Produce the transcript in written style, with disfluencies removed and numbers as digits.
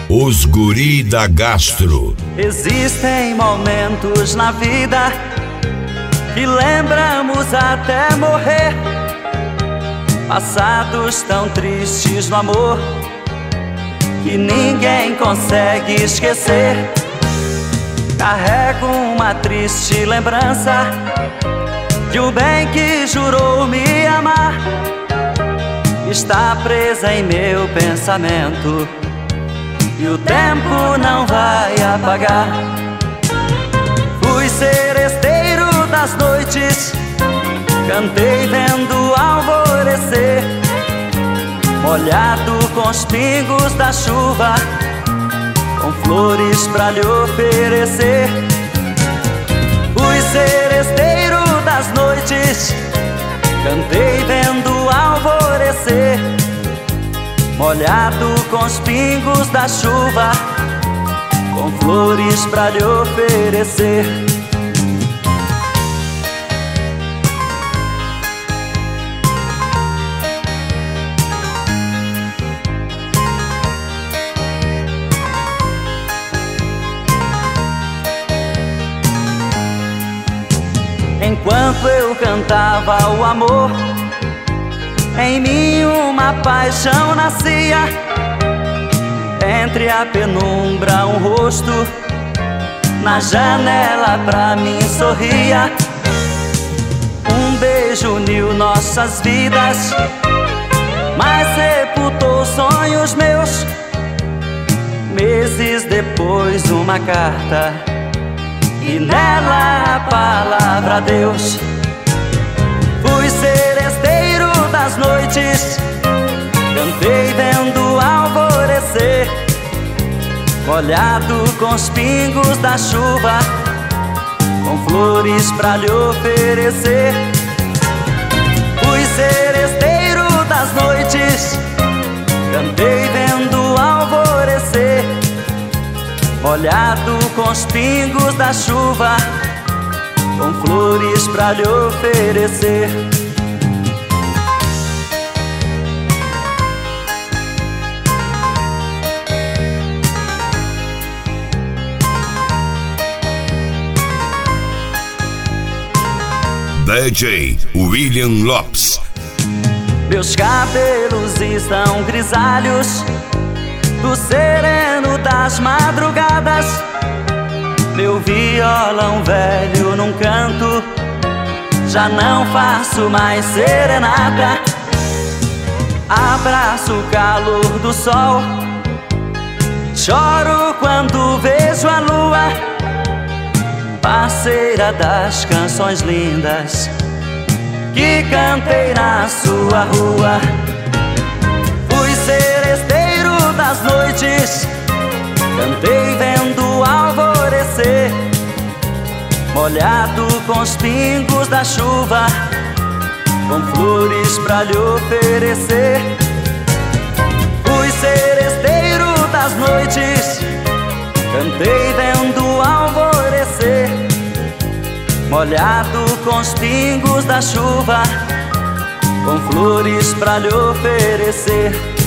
Os Guri da Gastro. Existem momentos na vida que lembramos até morrer, passados tão tristes no amor que ninguém consegue esquecer. Carrego uma triste lembrança de um bem que jurou me amar. Está presa em meu pensamento e o tempo não vai apagar. Fui seresteiro das noites, cantei vendo alvorecer, molhado com os pingos da chuva, com flores pra lhe oferecer. Fui seresteiro das noites, cantei vendo alvorecer, molhado com os pingos da chuva, com flores pra lhe oferecer. Enquanto eu cantava o amor, em mim uma paixão nascia. Entre a penumbra um rosto na janela pra mim sorria. Um beijo uniu nossas vidas, mas sepultou sonhos meus. Meses depois uma carta e nela a palavra Deus. Fui seresteiro das noites, cantei vendo alvorecer, molhado com os pingos da chuva, com flores pra lhe oferecer. Fui seresteiro das noites, cantei vendo alvorecer, molhado com os pingos da chuva, com flores pra lhe oferecer. DJ William Lopes. Meus cabelos estão grisalhos do sereno das madrugadas. Meu violão velho num canto, já não faço mais serenata. Abraço o calor do sol, choro quando vejo a lua, parceira das canções lindas que cantei na sua rua. Fui seresteiro das noites, cantei vendo alvorecer, molhado com os pingos da chuva, com flores pra lhe oferecer. Fui seresteiro das noites, cantei vendo alvorecer, molhado com os pingos da chuva, com flores pra lhe oferecer.